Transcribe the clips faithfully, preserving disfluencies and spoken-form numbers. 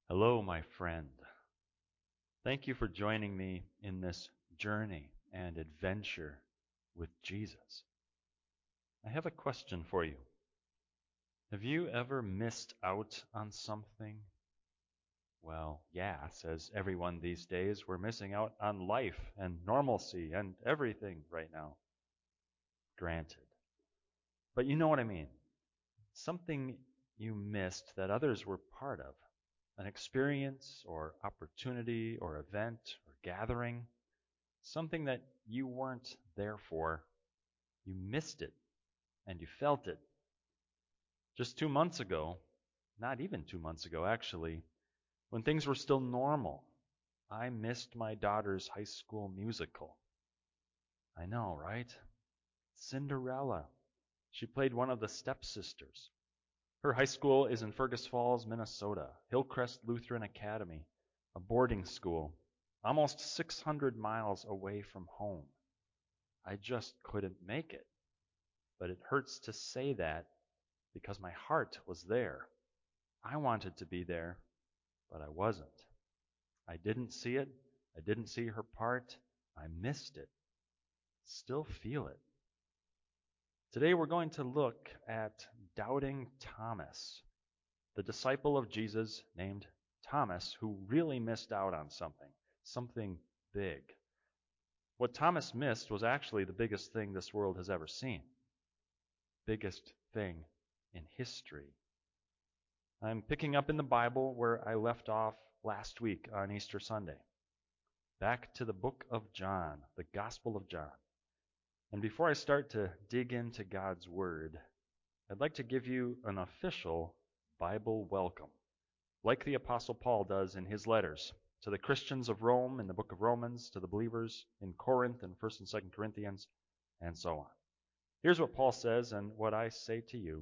Hello, my friend. Thank you for joining me in this journey and adventure with Jesus. I have a question for you. Have you ever missed out on something? Well, yeah, says everyone these days. We're missing out on life and normalcy and everything right now. Granted. But you know what I mean. Something you missed that others were part of. An experience or opportunity or event or gathering. Something that you weren't there for. You missed it and you felt it. Just two months ago, not even two months ago actually, when things were still normal, I missed my daughter's high school musical. I know, right? Cinderella. She played one of the stepsisters. Her high school is in Fergus Falls, Minnesota, Hillcrest Lutheran Academy, a boarding school, almost six hundred miles away from home. I just couldn't make it. But it hurts to say that because my heart was there. I wanted to be there, but I wasn't. I didn't see it. I didn't see her part. I missed it. Still feel it. Today we're going to look at doubting Thomas, the disciple of Jesus named Thomas, who really missed out on something, something big. What Thomas missed was actually the biggest thing this world has ever seen, biggest thing in history. I'm picking up in the Bible where I left off last week on Easter Sunday. Back to the book of John, the Gospel of John. And before I start to dig into God's Word, I'd like to give you an official Bible welcome, like the Apostle Paul does in his letters to the Christians of Rome in the book of Romans, to the believers in Corinth and First and Second Corinthians, and so on. Here's what Paul says and what I say to you.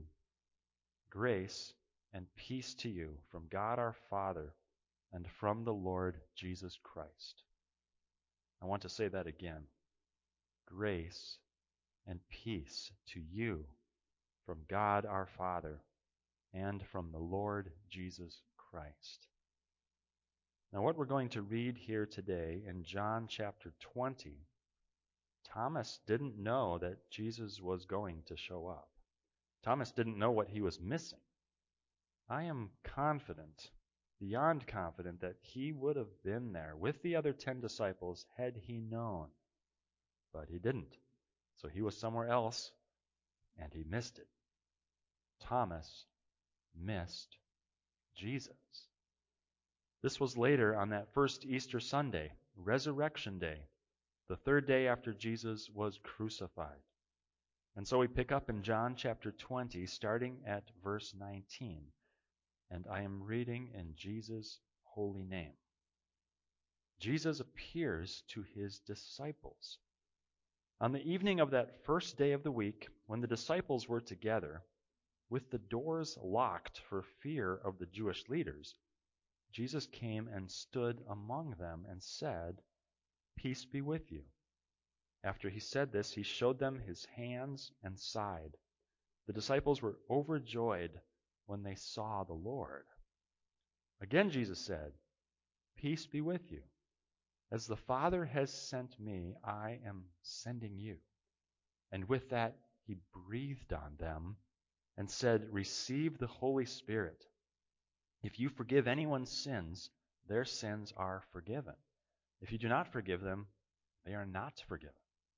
Grace and peace to you from God our Father and from the Lord Jesus Christ. I want to say that again. Grace and peace to you from God our Father and from the Lord Jesus Christ. Now, what we're going to read here today in John chapter twenty, Thomas didn't know that Jesus was going to show up. Thomas didn't know what he was missing. I am confident, beyond confident, that he would have been there with the other ten disciples had he known. But he didn't. So he was somewhere else, and he missed it. Thomas missed Jesus. This was later on that first Easter Sunday, Resurrection Day, the third day after Jesus was crucified. And so we pick up in John chapter twenty, starting at verse nineteen. And I am reading in Jesus' holy name. Jesus appears to his disciples. On the evening of that first day of the week, when the disciples were together, with the doors locked for fear of the Jewish leaders, Jesus came and stood among them and said, "Peace be with you." After he said this, he showed them his hands and side. The disciples were overjoyed when they saw the Lord. Again Jesus said, "Peace be with you. As the Father has sent me, I am sending you." And with that, he breathed on them and said, "Receive the Holy Spirit. If you forgive anyone's sins, their sins are forgiven. If you do not forgive them, they are not forgiven."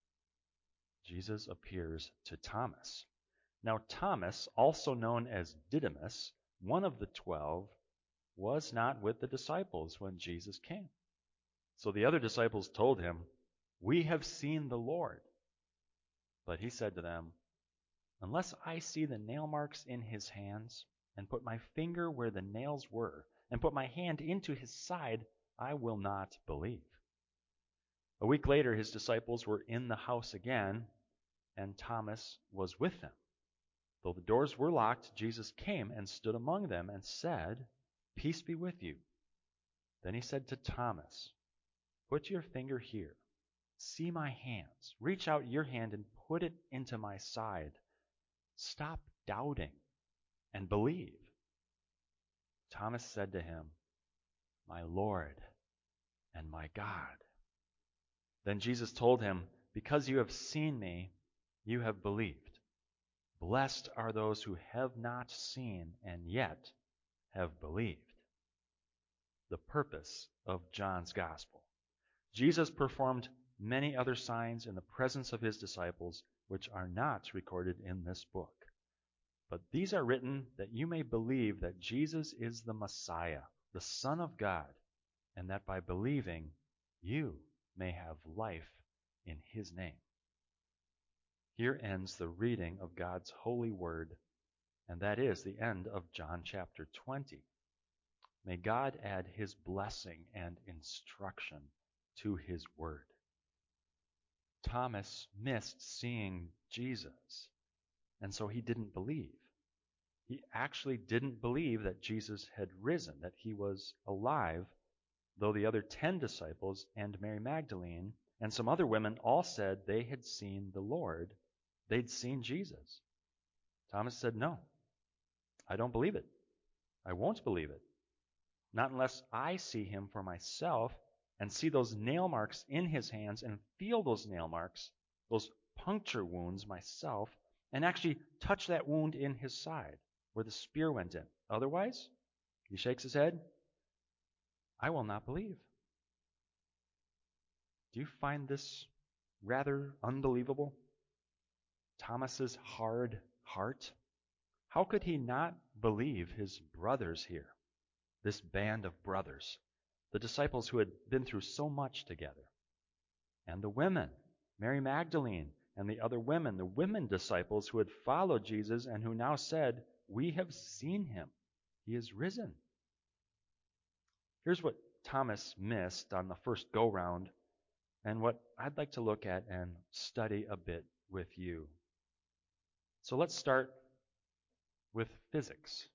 Jesus appears to Thomas. Now Thomas, also known as Didymus, one of the twelve, was not with the disciples when Jesus came. So the other disciples told him, "We have seen the Lord." But he said to them, "Unless I see the nail marks in his hands, and put my finger where the nails were, and put my hand into his side, I will not believe." A week later, his disciples were in the house again, and Thomas was with them. Though the doors were locked, Jesus came and stood among them and said, "Peace be with you." Then he said to Thomas, "Put your finger here. See my hands. Reach out your hand and put it into my side. Stop doubting and believe." Thomas said to him, my Lord and my God." Then Jesus told him, "Because you have seen me, you have believed. Blessed are those who have not seen and yet have believed." The purpose of John's Gospel. Jesus performed many other signs in the presence of his disciples, which are not recorded in this book. But these are written that you may believe that Jesus is the Messiah, the Son of God, and that by believing you may have life in his name. Here ends the reading of God's holy word, and that is the end of John chapter twenty. May God add his blessing and instruction to his word. Thomas missed seeing Jesus, and so he didn't believe. He actually didn't believe that Jesus had risen, that he was alive, though the other ten disciples and Mary Magdalene and some other women all said they had seen the Lord. They'd seen Jesus. Thomas said, "No, I don't believe it. I won't believe it. Not unless I see him for myself and see those nail marks in his hands and feel those nail marks, those puncture wounds myself, and actually touch that wound in his side where the spear went in. Otherwise," he shakes his head, "I will not believe." Do you find this rather unbelievable? Thomas's hard heart? How could he not believe his brothers here? This band of brothers, the disciples who had been through so much together. And the women, Mary Magdalene and the other women, the women disciples who had followed Jesus and who now said, "We have seen him. He is risen." Here's what Thomas missed on the first go-round, and what I'd like to look at and study a bit with you. So let's start with physics.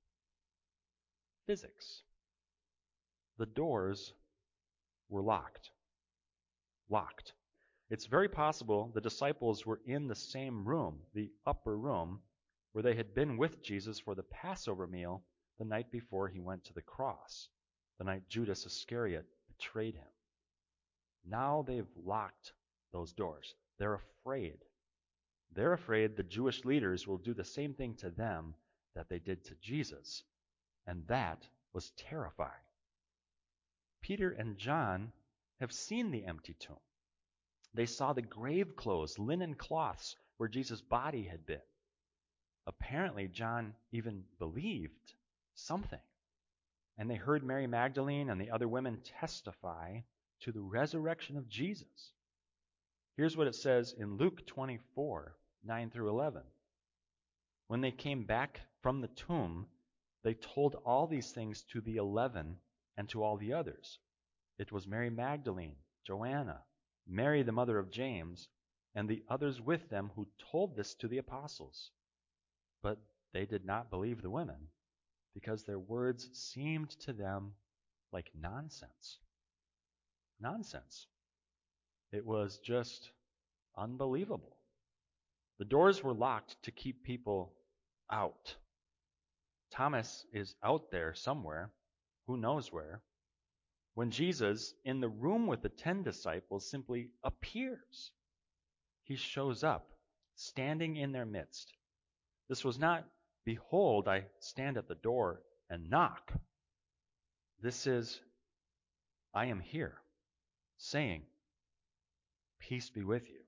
Physics. The doors were locked. Locked. It's very possible the disciples were in the same room, the upper room, where they had been with Jesus for the Passover meal the night before he went to the cross, the night Judas Iscariot betrayed him. Now they've locked those doors. They're afraid. They're afraid the Jewish leaders will do the same thing to them that they did to Jesus, and that was terrifying. Peter and John have seen the empty tomb. They saw the grave clothes, linen cloths, where Jesus' body had been. Apparently, John even believed something. And they heard Mary Magdalene and the other women testify to the resurrection of Jesus. Here's what it says in Luke twenty-four, nine through eleven. When they came back from the tomb, they told all these things to the eleven and to all the others. It was Mary Magdalene, Joanna, Mary the mother of James, and the others with them who told this to the apostles. But they did not believe the women, because their words seemed to them like nonsense. Nonsense. It was just unbelievable. The doors were locked to keep people out. Thomas is out there somewhere, who knows where, when Jesus, in the room with the ten disciples, simply appears. He shows up, standing in their midst. This was not, "Behold, I stand at the door and knock." This is, "I am here, saying, peace be with you."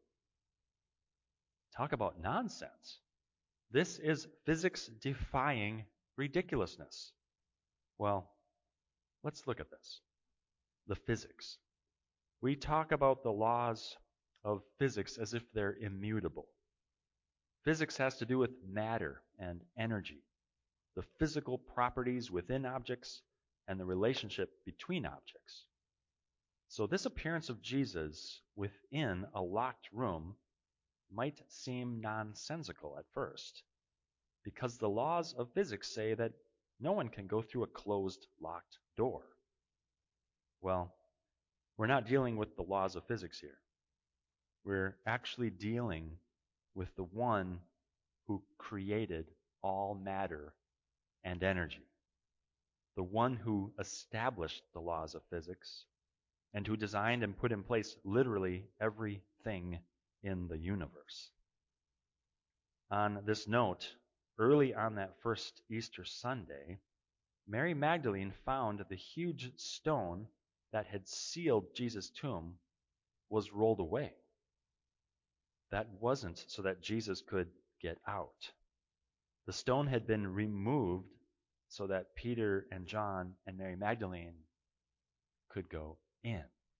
Talk about nonsense. This is physics-defying ridiculousness. Well, let's look at this. The physics. We talk about the laws of physics as if they're immutable. Physics has to do with matter and energy, the physical properties within objects and the relationship between objects. So this appearance of Jesus within a locked room might seem nonsensical at first, because the laws of physics say that no one can go through a closed, locked door. Well, we're not dealing with the laws of physics here. We're actually dealing with the one who created all matter and energy. the one who established the laws of physics and who designed and put in place literally everything in the universe. On this note, early on that first Easter Sunday, Mary Magdalene found the huge stone that had sealed Jesus' tomb was rolled away. That wasn't so that Jesus could get out. The stone had been removed so that Peter and John and Mary Magdalene could go in.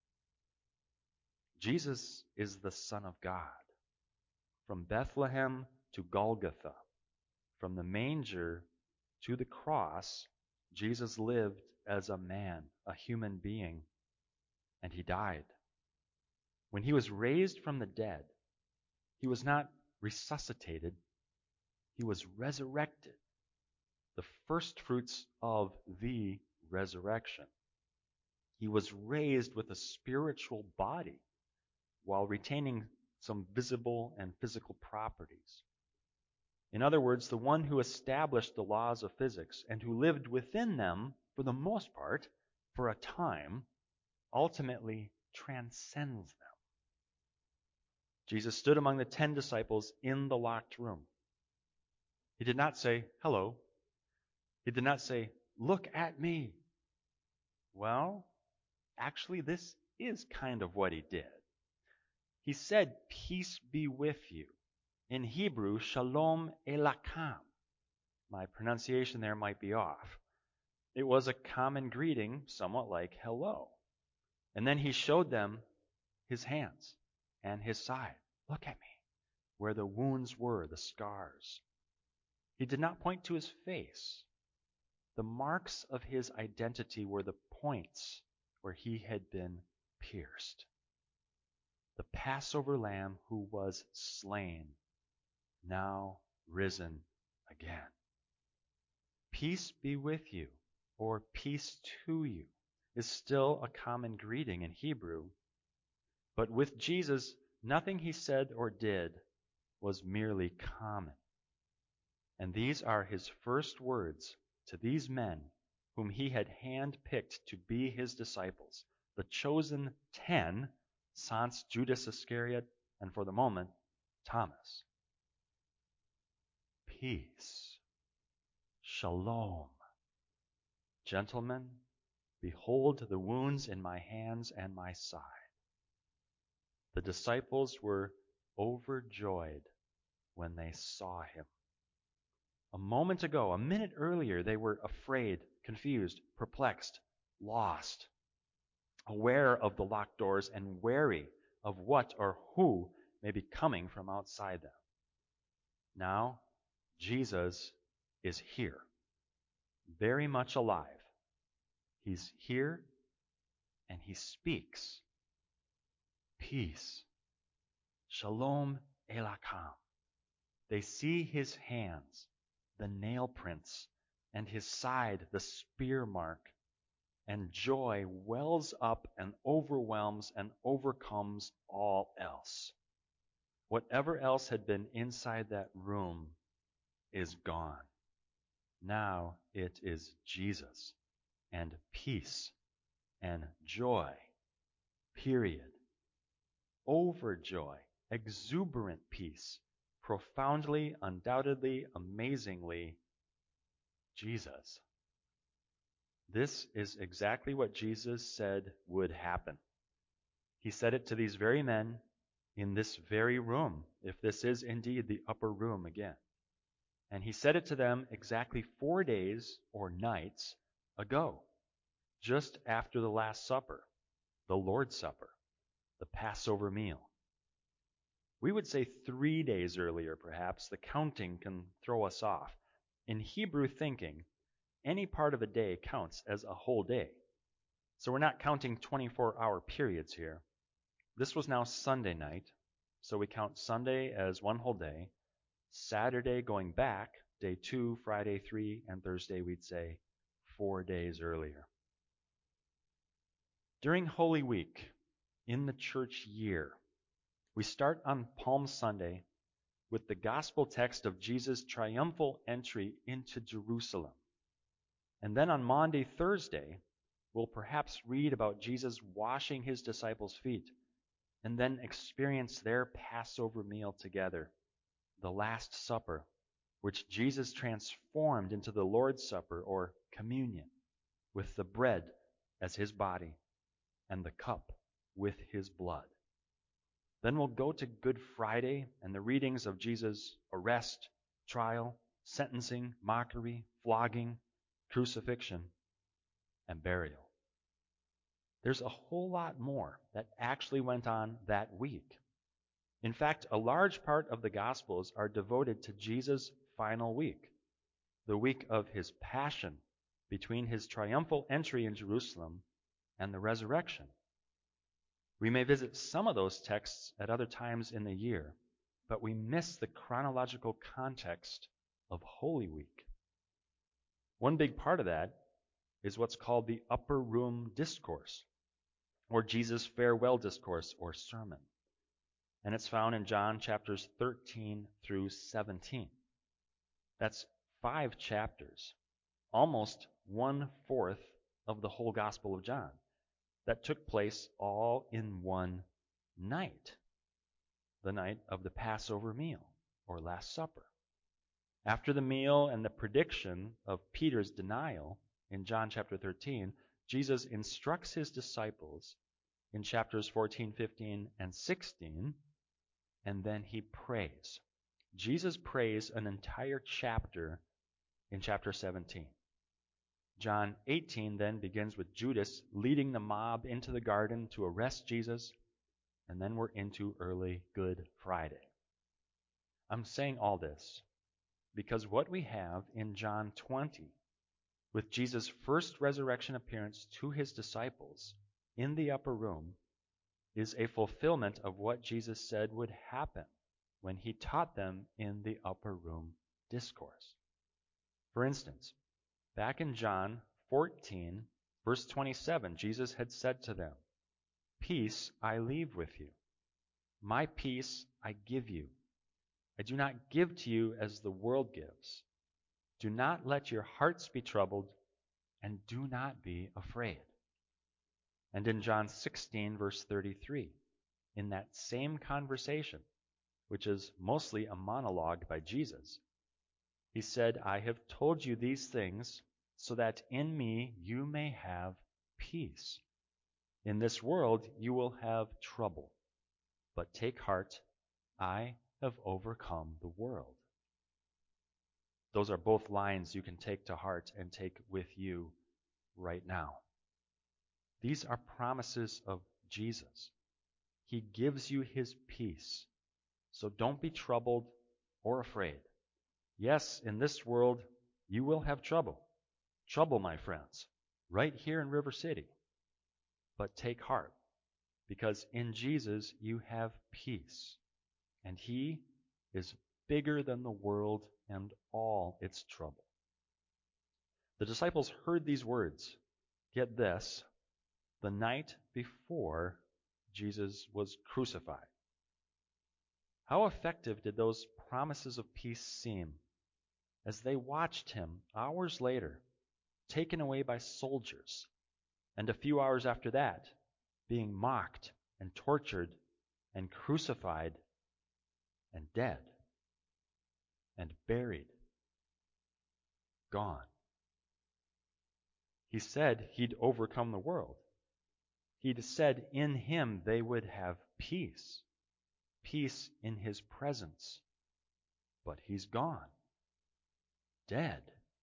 Jesus is the Son of God. From Bethlehem to Golgotha, from the manger to the cross, Jesus lived as a man, a human being, and he died. When he was raised from the dead, he was not resuscitated, he was resurrected, the first fruits of the resurrection. He was raised with a spiritual body while retaining some visible and physical properties. In other words, the one who established the laws of physics and who lived within them, for the most part, for a time, ultimately transcends them. Jesus stood among the ten disciples in the locked room. He did not say, "Hello." He did not say, "Look at me." Well, actually, this is kind of what he did. He said, "Peace be with you." In Hebrew, shalom elakam. My pronunciation there might be off. It was a common greeting, somewhat like hello. And then he showed them his hands and his side. Look at me, where the wounds were, the scars. He did not point to his face. The marks of his identity were the points where he had been pierced. The Passover lamb who was slain, now risen again. Peace be with you, or peace to you, is still a common greeting in Hebrew. But with Jesus, nothing he said or did was merely common. And these are his first words to these men whom he had handpicked to be his disciples, the chosen ten, sans Judas Iscariot, and for the moment, Thomas. Peace. Shalom. Gentlemen, behold the wounds in my hands and my side. The disciples were overjoyed when they saw him. A moment ago, a minute earlier, they were afraid, confused, perplexed, lost, aware of the locked doors and wary of what or who may be coming from outside them. Now, Jesus is here, very much alive. He's here and he speaks. Peace. Shalom elakam. They see his hands, the nail prints, and his side, the spear mark, and joy wells up and overwhelms and overcomes all else. Whatever else had been inside that room is gone. Now it is Jesus and peace and joy, period. Overjoy, exuberant peace, profoundly, undoubtedly, amazingly, Jesus. This is exactly what Jesus said would happen. He said it to these very men in this very room, if this is indeed the upper room again. And he said it to them exactly four days or nights ago, just after the Last Supper, the Lord's Supper, the Passover meal. We would say three days earlier, perhaps. The counting can throw us off. In Hebrew thinking, any part of a day counts as a whole day. So we're not counting twenty-four hour periods here. This was now Sunday night, so we count Sunday as one whole day. Saturday going back, day two, Friday three, and Thursday we'd say four days earlier. During Holy Week, in the church year, we start on Palm Sunday with the gospel text of Jesus' triumphal entry into Jerusalem. And then on Maundy Thursday, we'll perhaps read about Jesus washing his disciples' feet and then experience their Passover meal together, the Last Supper, which Jesus transformed into the Lord's Supper or communion, with the bread as his body and the cup with his blood. Then we'll go to Good Friday and the readings of Jesus' arrest, trial, sentencing, mockery, flogging, crucifixion, and burial. There's a whole lot more that actually went on that week. In fact, a large part of the Gospels are devoted to Jesus' final week, the week of his passion between his triumphal entry in Jerusalem and the resurrection. We may visit some of those texts at other times in the year, but we miss the chronological context of Holy Week. One big part of that is what's called the Upper Room Discourse, or Jesus' farewell discourse or sermon. And it's found in John chapters thirteen through seventeen. That's five chapters, almost one-fourth of the whole Gospel of John, that took place all in one night, the night of the Passover meal, or Last Supper. After the meal and the prediction of Peter's denial in John chapter thirteen, Jesus instructs his disciples in chapters fourteen, fifteen, and sixteen, and then he prays. Jesus prays an entire chapter in chapter seventeen. John eighteen then begins with Judas leading the mob into the garden to arrest Jesus, and then we're into early Good Friday. I'm saying all this because what we have in John twenty, with Jesus' first resurrection appearance to his disciples in the upper room, is a fulfillment of what Jesus said would happen when he taught them in the upper room discourse. For instance, back in John fourteen, verse twenty-seven, Jesus had said to them, "Peace I leave with you. My peace I give you. I do not give to you as the world gives. Do not let your hearts be troubled, and do not be afraid." And in John sixteen, verse thirty-three, in that same conversation, which is mostly a monologue by Jesus, he said, "I have told you these things so that in me you may have peace. In this world you will have trouble, but take heart, I have overcome the world." Those are both lines you can take to heart and take with you right now. These are promises of Jesus. He gives you his peace, so don't be troubled or afraid. Yes, in this world you will have trouble. Trouble, my friends, right here in River City. But take heart, because in Jesus you have peace, and he is bigger than the world and all its trouble. The disciples heard these words, get this, the night before Jesus was crucified. How effective did those promises of peace seem as they watched him hours later taken away by soldiers, and a few hours after that being mocked and tortured and crucified and dead and buried, gone. He said he'd overcome the world. He'd said in him they would have peace, peace in his presence. But he's gone, dead,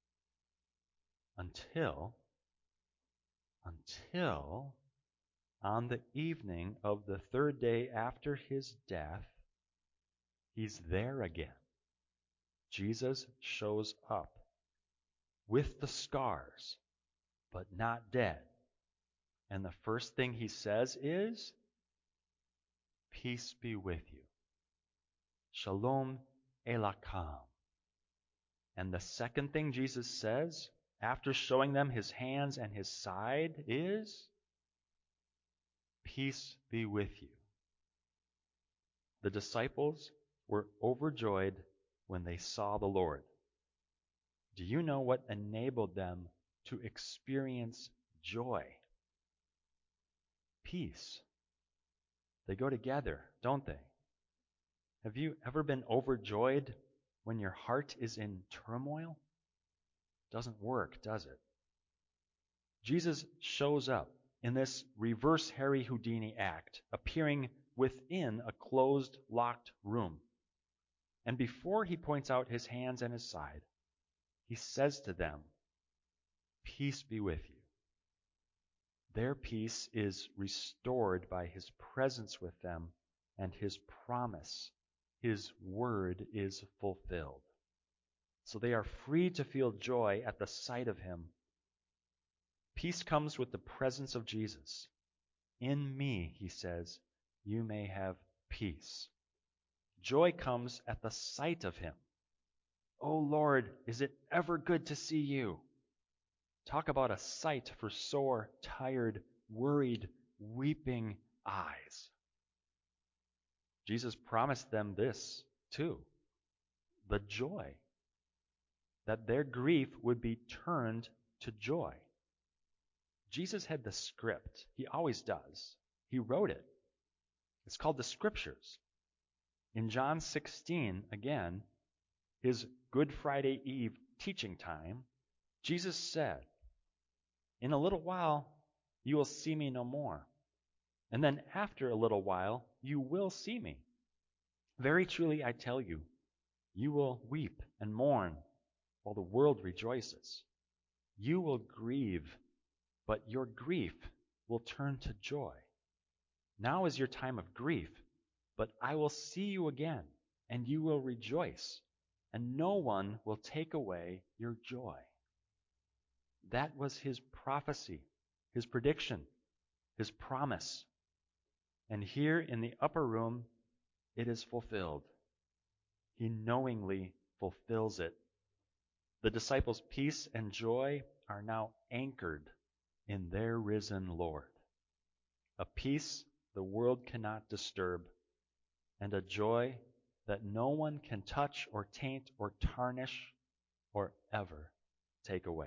until, until on the evening of the third day after his death, he's there again. Jesus shows up with the scars, but not dead. And the first thing he says is, "Peace be with you. Shalom Elakam." And the second thing Jesus says, after showing them his hands and his side, is, "Peace be with you." The disciples were overjoyed when they saw the Lord. Do you know what enabled them to experience joy, peace. They go together, don't they? Have you ever been overjoyed when your heart is in turmoil? Doesn't work, does it? Jesus shows up in this reverse Harry Houdini act, appearing within a closed, locked room. And before he points out his hands and his side, he says to them, "Peace be with you." Their peace is restored by his presence with them, and his promise, his word, is fulfilled. So they are free to feel joy at the sight of him. Peace comes with the presence of Jesus. In me, he says, you may have peace. Joy comes at the sight of him. Oh Lord, is it ever good to see you? Talk about a sight for sore, tired, worried, weeping eyes. Jesus promised them this, too, the joy, that their grief would be turned to joy. Jesus had the script. He always does. He wrote it. It's called the Scriptures. In John sixteen, again, his Good Friday Eve teaching time, Jesus said, "In a little while you will see me no more. And then after a little while you will see me. Very truly I tell you, you will weep and mourn while the world rejoices. You will grieve, but your grief will turn to joy. Now is your time of grief, but I will see you again, and you will rejoice, and no one will take away your joy." That was his prophecy, his prediction, his promise. And here in the upper room, it is fulfilled. He knowingly fulfills it. The disciples' peace and joy are now anchored in their risen Lord. A peace the world cannot disturb, and a joy that no one can touch or taint or tarnish or ever take away.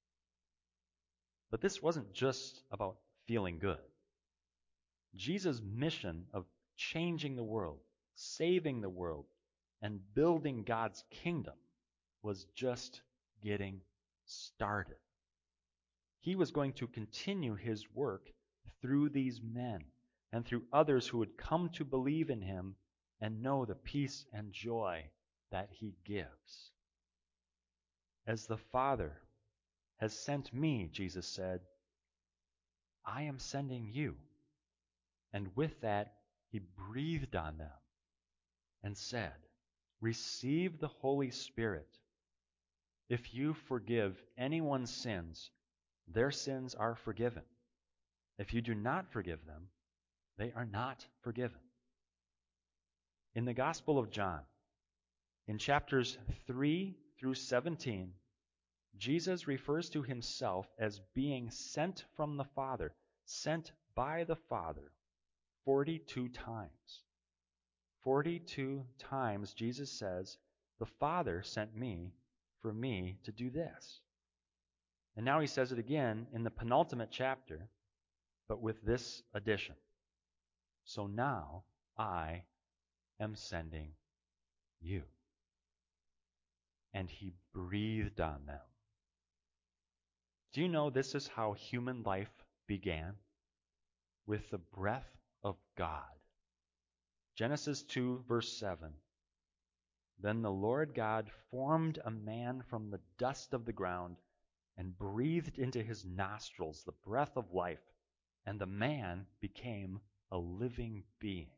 But this wasn't just about feeling good. Jesus' mission of changing the world, saving the world, and building God's kingdom was just getting started. He was going to continue his work through these men and through others who would come to believe in him and know the peace and joy that he gives. As the Father has sent me, Jesus said, I am sending you. And with that, he breathed on them and said, receive the Holy Spirit. If you forgive anyone's sins, their sins are forgiven. If you do not forgive them, they are not forgiven. In the Gospel of John, in chapters three through seventeen, Jesus refers to himself as being sent from the Father, sent by the Father, forty-two times. forty-two times Jesus says, the Father sent me for me to do this. And now he says it again in the penultimate chapter, but with this addition. So now I am sending you. And he breathed on them. Do you know this is how human life began? With the breath of God. Genesis two, verse seven. Then the Lord God formed a man from the dust of the ground and breathed into his nostrils the breath of life, and the man became a living being.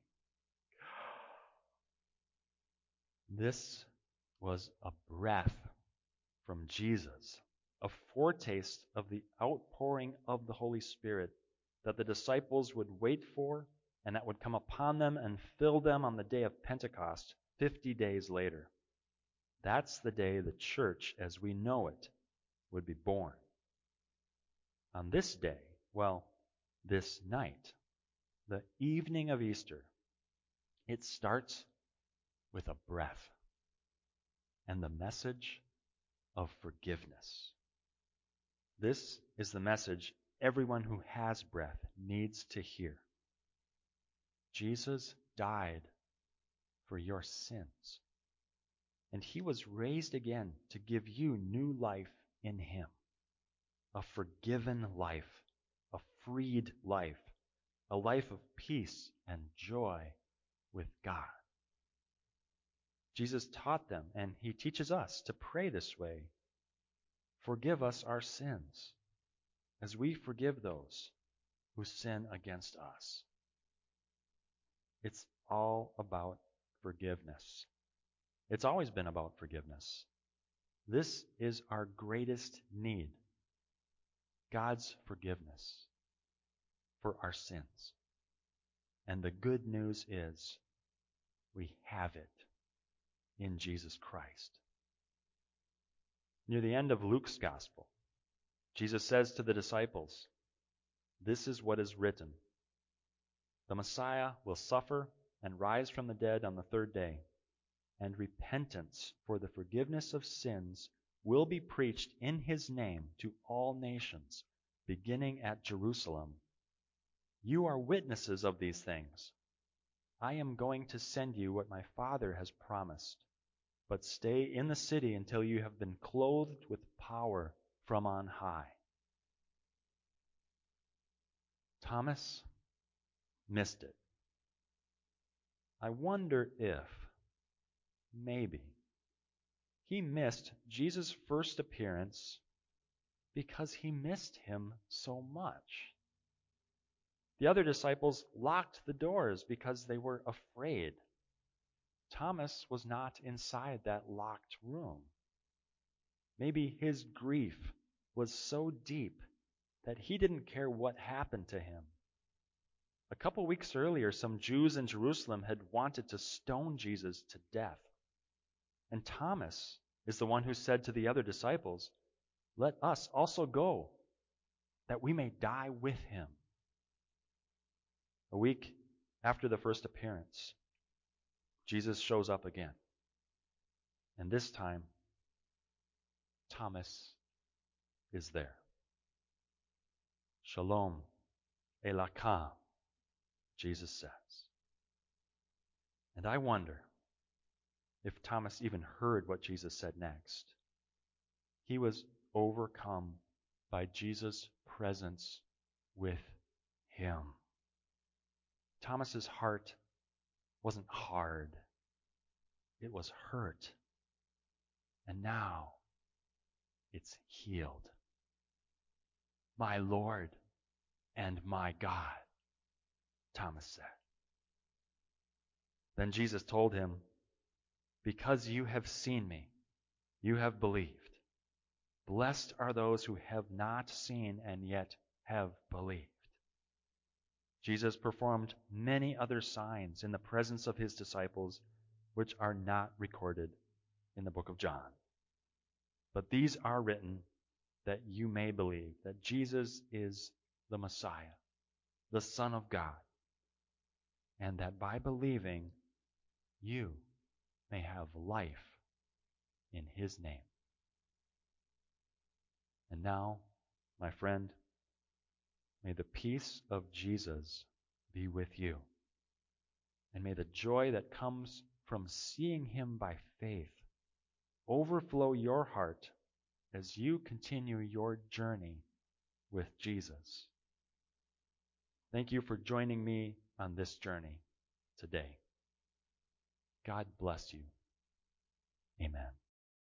This was a breath from Jesus, a foretaste of the outpouring of the Holy Spirit that the disciples would wait for and that would come upon them and fill them on the day of Pentecost, fifty days later. That's the day the church, as we know it, would be born. On this day, well, this night, the evening of Easter, it starts with a breath and the message of forgiveness. This is the message everyone who has breath needs to hear. Jesus died for your sins, and he was raised again to give you new life in him, a forgiven life, a freed life, a life of peace and joy with God. Jesus taught them, and he teaches us to pray this way. Forgive us our sins, as we forgive those who sin against us. It's all about forgiveness. It's always been about forgiveness. This is our greatest need, God's forgiveness for our sins. And the good news is we have it in Jesus Christ. Near the end of Luke's Gospel, Jesus says to the disciples, "This is what is written. The Messiah will suffer and rise from the dead on the third day, and repentance for the forgiveness of sins will be preached in his name to all nations, beginning at Jerusalem. You are witnesses of these things. I am going to send you what my Father has promised, but stay in the city until you have been clothed with power from on high." Thomas missed it. I wonder if, maybe, he missed Jesus' first appearance because he missed him so much. The other disciples locked the doors because they were afraid. Thomas was not inside that locked room. Maybe his grief was so deep that he didn't care what happened to him. A couple weeks earlier, some Jews in Jerusalem had wanted to stone Jesus to death. And Thomas is the one who said to the other disciples, "Let us also go, that we may die with him." A week after the first appearance, Jesus shows up again. And this time, Thomas is there. Shalom Eloka, Jesus says. And I wonder if Thomas even heard what Jesus said next. He was overcome by Jesus' presence with him. Thomas's heart wasn't hard. It was hurt. And now it's healed. "My Lord and my God," Thomas said. Then Jesus told him, "Because you have seen me, you have believed. Blessed are those who have not seen and yet have believed." Jesus performed many other signs in the presence of his disciples, which are not recorded in the book of John. But these are written that you may believe that Jesus is the Messiah, the Son of God, and that by believing you may have life in his name. And now, my friend, may the peace of Jesus be with you. And may the joy that comes from seeing him by faith overflow your heart as you continue your journey with Jesus. Thank you for joining me on this journey today. God bless you. Amen.